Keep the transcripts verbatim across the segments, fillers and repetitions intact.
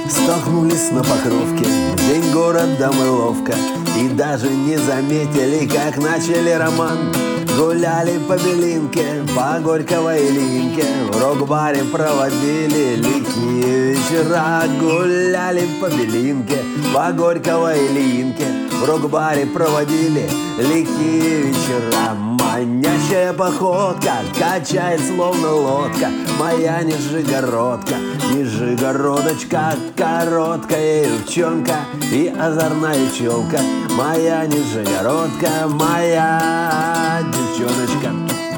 Столкнулись на Покровке, в день города мы ловко, и даже не заметили, как начали роман. Гуляли по Белинке, по Горьковой линке, в рок-баре проводили лихие вечера. Гуляли по Белинке, по Горьковой линке, в рок-баре проводили лихие вечера. Манящая походка качает словно лодка, моя нижегородка, нижегородочка, короткая девчонка и озорная челка. Моя нижегородка, моя девчоночка.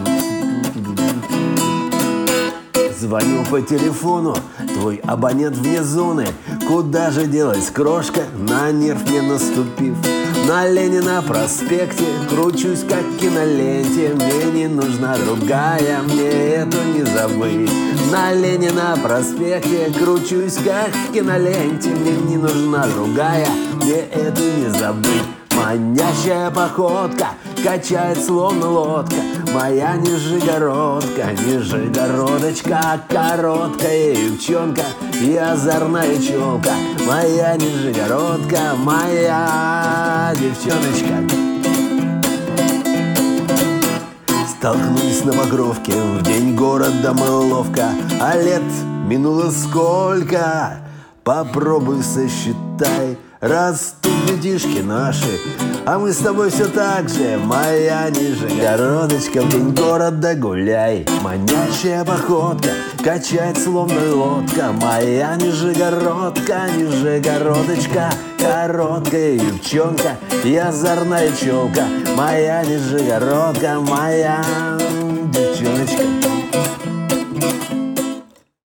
Звоню по телефону, твой абонент вне зоны. Куда же делась крошка, на нерв не наступив? На Ленина проспекте кручусь, как в киноленте. Мне не нужна другая, мне эту не забыть. На Ленина проспекте кручусь, как в киноленте. Мне не нужна другая, мне эту не забыть. Манящая походка качает словно лодка, моя нижегородка, нижегородочка, короткая девчонка и озорная челка. Моя нижегородка, моя девчоночка. Столкнулись на Покровке, в день города мы ловко, а лет минуло сколько? Попробуй сосчитай. Растут детишки наши, а мы с тобой все так же. Моя нижегородочка, в день города гуляй. Манящая походка качает словно лодка, моя нижегородка, нижегородочка, короткая девчонка и озорная челка. Моя нижегородка, моя девчоночка.